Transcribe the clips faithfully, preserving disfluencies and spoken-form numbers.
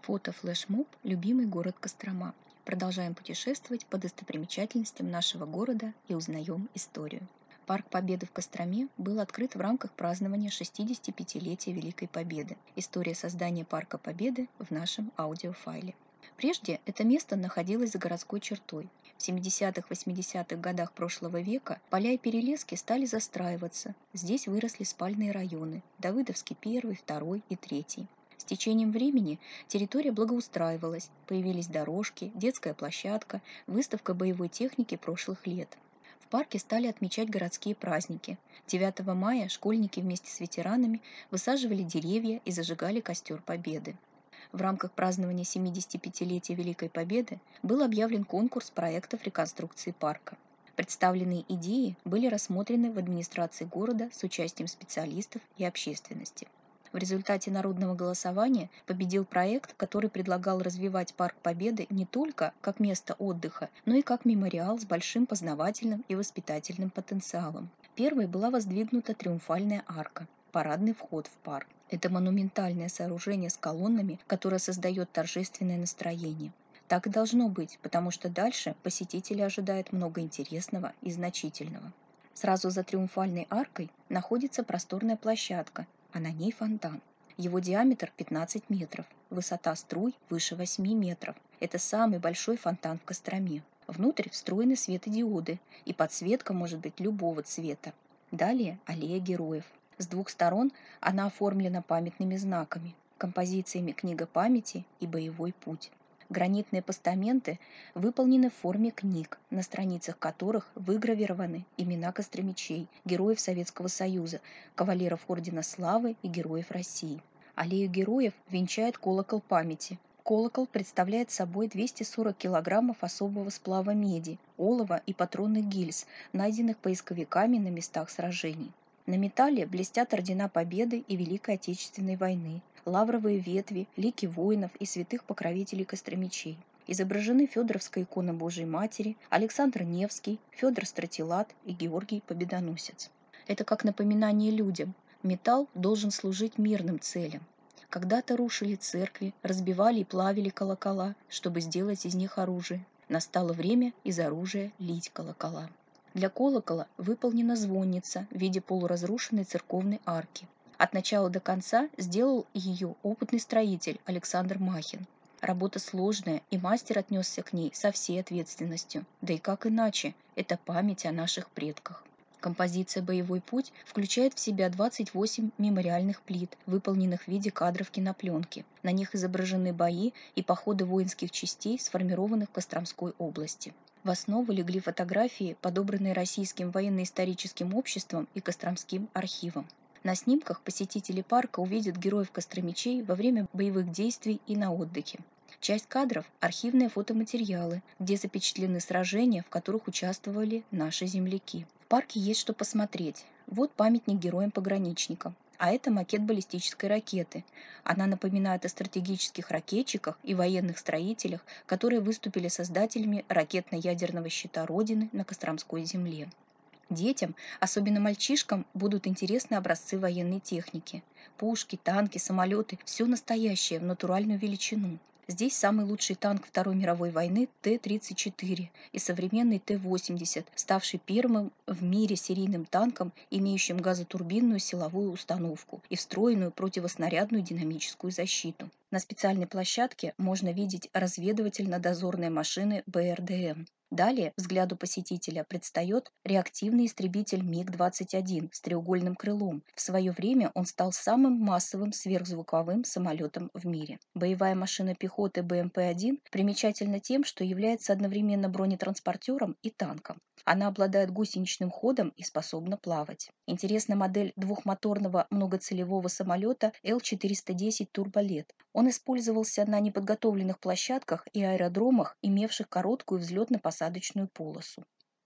Фото-флешмоб «Любимый город Кострома». Продолжаем путешествовать по достопримечательностям нашего города и узнаем историю. Парк Победы в Костроме был открыт в рамках празднования шестидесятипятилетия Великой Победы. История создания Парка Победы в нашем аудиофайле. Прежде это место находилось за городской чертой. В семидесятых-восьмидесятых годах прошлого века поля и перелески стали застраиваться. Здесь выросли спальные районы – Давыдовский первый, второй и третий. С течением времени территория благоустраивалась, появились дорожки, детская площадка, выставка боевой техники прошлых лет. В парке стали отмечать городские праздники. девятого мая школьники вместе с ветеранами высаживали деревья и зажигали костер Победы. В рамках празднования семидесятипятилетия Великой Победы был объявлен конкурс проектов реконструкции парка. Представленные идеи были рассмотрены в администрации города с участием специалистов и общественности. В результате народного голосования победил проект, который предлагал развивать Парк Победы не только как место отдыха, но и как мемориал с большим познавательным и воспитательным потенциалом. Первой была воздвигнута триумфальная арка, парадный вход в парк. Это монументальное сооружение с колоннами, которое создает торжественное настроение. Так и должно быть, потому что дальше посетители ожидают много интересного и значительного. Сразу за триумфальной аркой находится просторная площадка, а на ней фонтан. Его диаметр пятнадцать метров, высота струй выше восьми метров. Это самый большой фонтан в Костроме. Внутрь встроены светодиоды, и подсветка может быть любого цвета. Далее аллея героев. С двух сторон она оформлена памятными знаками, композициями «Книга памяти» и «Боевой путь». Гранитные постаменты выполнены в форме книг, на страницах которых выгравированы имена костромичей, героев Советского Союза, кавалеров Ордена Славы и героев России. Аллею героев венчает колокол памяти. Колокол представляет собой двести сорок килограммов особого сплава меди, олова и патронных гильз, найденных поисковиками на местах сражений. На металле блестят ордена Победы и Великой Отечественной войны, лавровые ветви, лики воинов и святых покровителей костромичей. Изображены Федоровская икона Божией Матери, Александр Невский, Федор Стратилат и Георгий Победоносец. Это как напоминание людям. Металл должен служить мирным целям. Когда-то рушили церкви, разбивали и плавили колокола, чтобы сделать из них оружие. Настало время из оружия лить колокола. Для колокола выполнена звонница в виде полуразрушенной церковной арки. От начала до конца сделал ее опытный строитель Александр Махин. Работа сложная, и мастер отнесся к ней со всей ответственностью. Да и как иначе, это память о наших предках. Композиция «Боевой путь» включает в себя двадцать восемь мемориальных плит, выполненных в виде кадров кинопленки. На них изображены бои и походы воинских частей, сформированных в Костромской области. В основу легли фотографии, подобранные Российским военно-историческим обществом и Костромским архивом. На снимках посетители парка увидят героев костромичей во время боевых действий и на отдыхе. Часть кадров – архивные фотоматериалы, где запечатлены сражения, в которых участвовали наши земляки. В парке есть что посмотреть. Вот памятник героям-пограничникам. А это макет баллистической ракеты. Она напоминает о стратегических ракетчиках и военных строителях, которые выступили создателями ракетно-ядерного щита Родины на Костромской земле. Детям, особенно мальчишкам, будут интересны образцы военной техники. Пушки, танки, самолеты – все настоящее в натуральную величину. Здесь самый лучший танк Второй мировой войны Т тридцать четыре и современный Т восемьдесят, ставший первым в мире серийным танком, имеющим газотурбинную силовую установку и встроенную противоснарядную динамическую защиту. На специальной площадке можно видеть разведывательно-дозорные машины Б Р Д М. Далее взгляду посетителя предстает реактивный истребитель Миг двадцать один с треугольным крылом. В свое время он стал самым массовым сверхзвуковым самолетом в мире. Боевая машина пехоты Б М П один примечательна тем, что является одновременно бронетранспортером и танком. Она обладает гусеничным ходом и способна плавать. Интересна модель двухмоторного многоцелевого самолета Л четыреста десять Турболет. Он использовался на неподготовленных площадках и аэродромах, имевших короткую взлетно-посадочную полосу.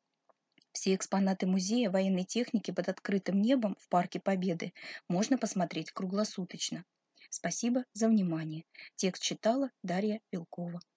Все экспонаты музея военной техники под открытым небом в Парке Победы можно посмотреть круглосуточно. Спасибо за внимание. Текст читала Дарья Белкова.